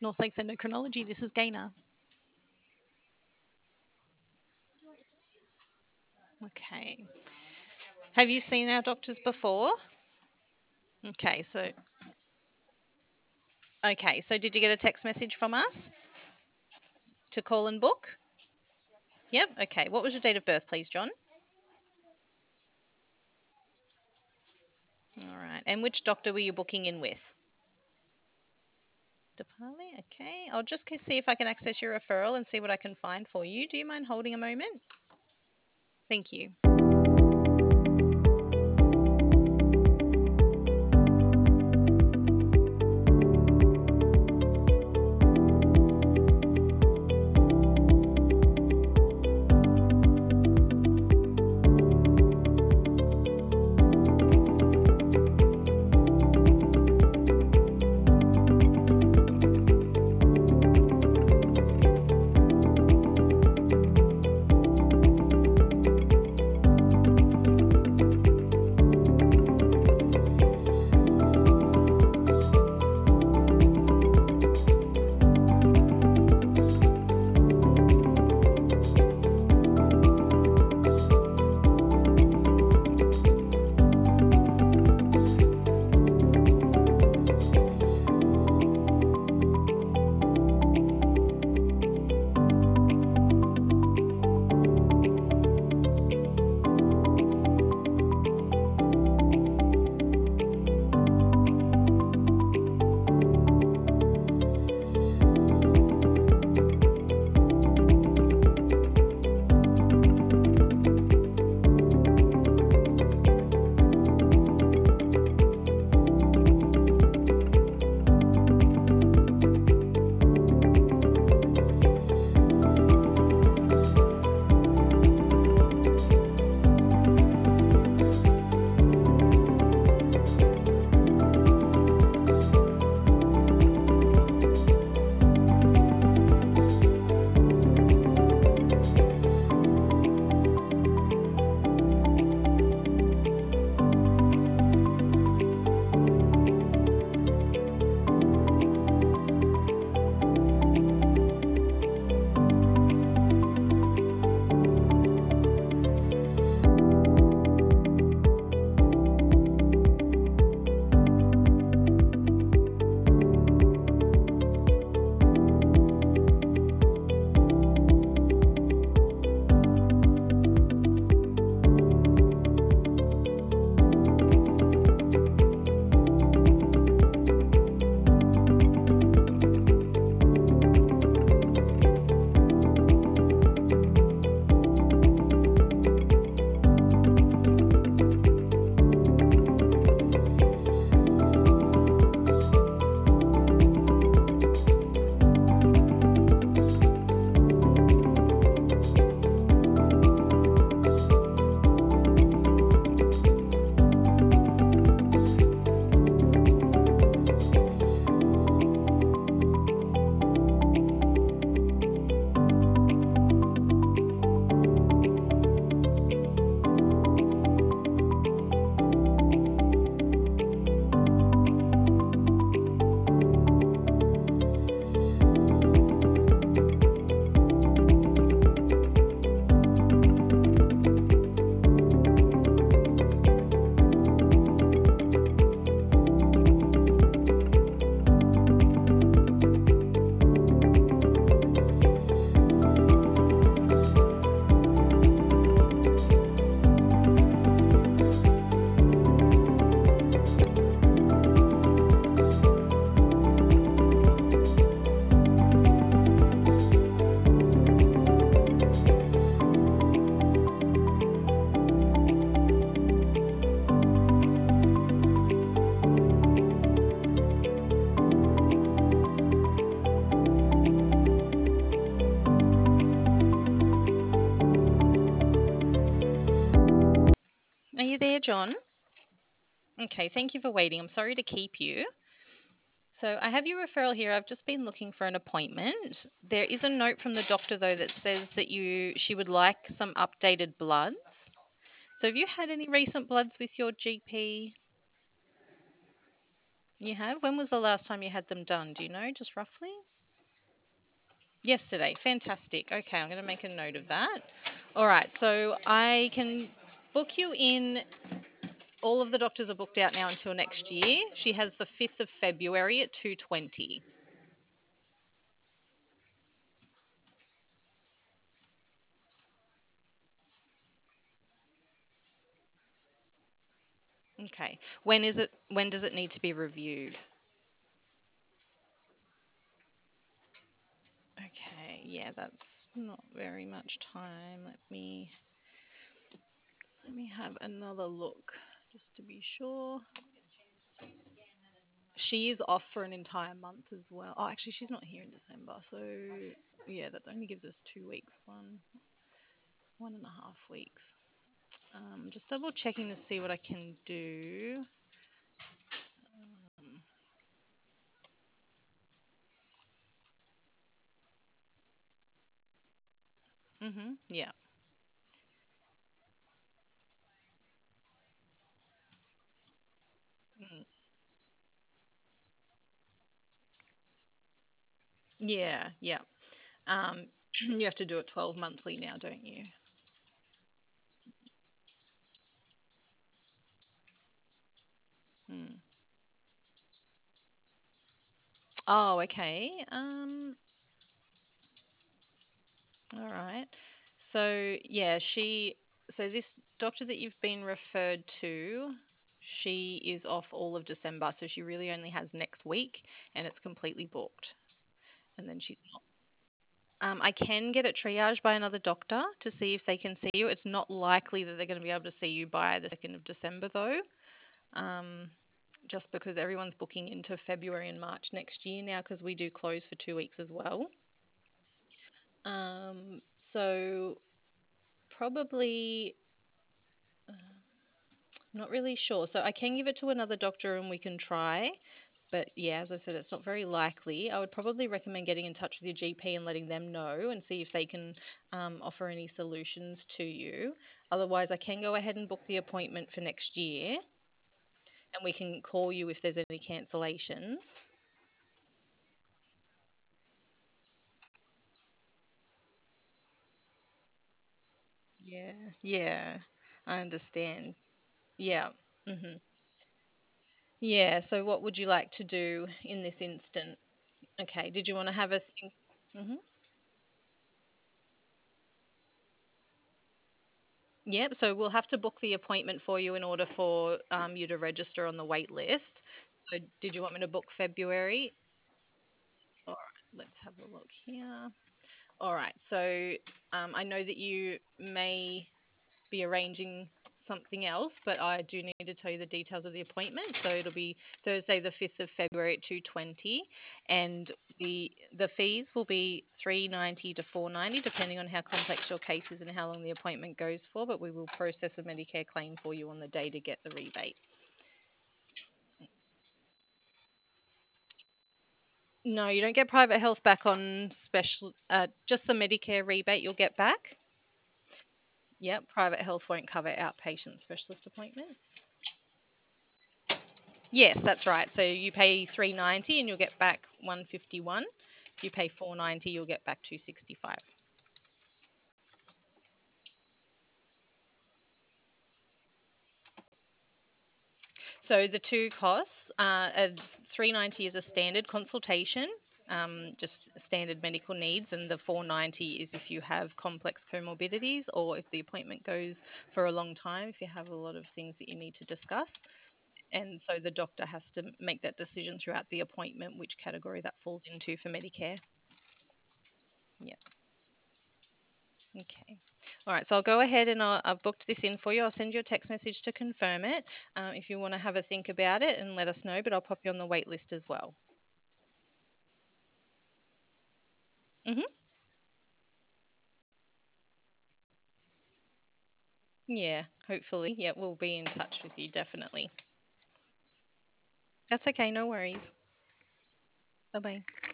North Lakes Endocrinology. This is Gaynor. Okay. Have you seen our doctors before? Okay, so did you get a text message from us to call and book? Yep. Okay. What was your date of birth, please, John? All right. And which doctor were you booking in with? DeParley. Okay. I'll just see if I can access your referral and see what I can find for you. Do you mind holding a moment? Thank you. Are you there, John? Okay, thank you for waiting. I'm sorry to keep you. So I have your referral here. I've just been looking for an appointment. There is a note from the doctor though that says that she would like some updated bloods. So have you had any recent bloods with your GP? You have? When was the last time you had them done? Do you know, just roughly? Yesterday. Fantastic. Okay, I'm going to make a note of that. All right, so I can book you in. All of the doctors are booked out now until next year. She has the 5th of February at 2:20. Okay. When does it need to be reviewed? Okay. Yeah, that's not very much time. Let me have another look just to be sure. She is off for an entire month as well. Oh, actually, she's not here in December, so yeah, that only gives us 2 weeks. 1.5 weeks. Just double checking to see what I can do. Yeah. Mm, yeah. Yeah. Um, you have to do it 12 monthly now, don't you? Mm. Oh, okay. All right. So yeah, so this doctor that you've been referred to, she is off all of December, so she really only has next week, and it's completely booked. And then she's not. I can get it triaged by another doctor to see if they can see you. It's not likely that they're going to be able to see you by the 2nd of December, though, um, just because everyone's booking into February and March next year now because we do close for 2 weeks as well. So probably not really sure. So I can give it to another doctor and we can try. But yeah, as I said, it's not very likely. I would probably recommend getting in touch with your GP and letting them know and see if they can offer any solutions to you. Otherwise, I can go ahead and book the appointment for next year and we can call you if there's any cancellations. Yeah, yeah, I understand. Yeah. hmm Yeah, so what would you like to do in this instant? Okay, did you want to have a think? hmm Yep, so we'll have to book the appointment for you in order for you to register on the wait list. So did you want me to book February? All right, let's have a look here. All right, so I know that you may be arranging something else, but I do need to tell you the details of the appointment. So it'll be Thursday, the 5th of February at 2:20, and the fees will be 390 to 490, depending on how complex your case is and how long the appointment goes for. But we will process a Medicare claim for you on the day to get the rebate. No, you don't get private health back on special. Just the Medicare rebate you'll get back. Yep, private health won't cover outpatient specialist appointments. Yes, that's right. So you pay 390 and you'll get back 151. If you pay 490, you'll get back 265. So the two costs, 390 is a standard consultation, just standard medical needs, and the 490 is if you have complex comorbidities or if the appointment goes for a long time, if you have a lot of things that you need to discuss. And so the doctor has to make that decision throughout the appointment which category that falls into for Medicare. Yeah. Okay. All right. So I'll go ahead and I've booked this in for you. I'll send you a text message to confirm it if you want to have a think about it and let us know, but I'll pop you on the wait list as well. hmm Yeah. Hopefully. Yeah. We'll be in touch with you definitely. That's okay. No worries. Bye bye.